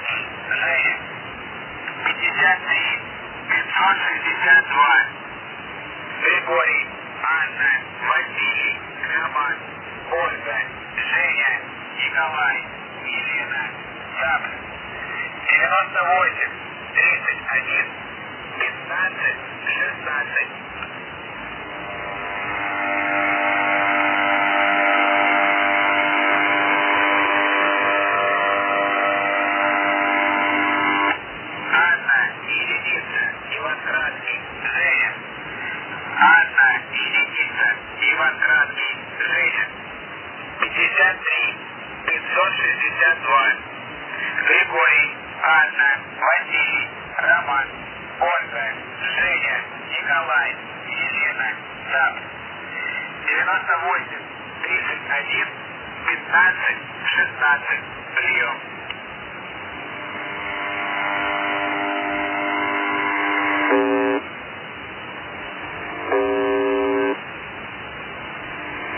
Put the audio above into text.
Женя. 53 562. Григорий, Анна, Василий, Роман, Ольга, Женя, Николай, Елена, Сабль. 98 31 15 16. Анна, единица, Иван Краткий, Женя. Анна, единица, Иван Краткий, Женя. 53 562. Григорий, Анна, Василий, Роман, Ольга, Женя, Николай, Елена, Сабль. 98 31 15 16. Прием.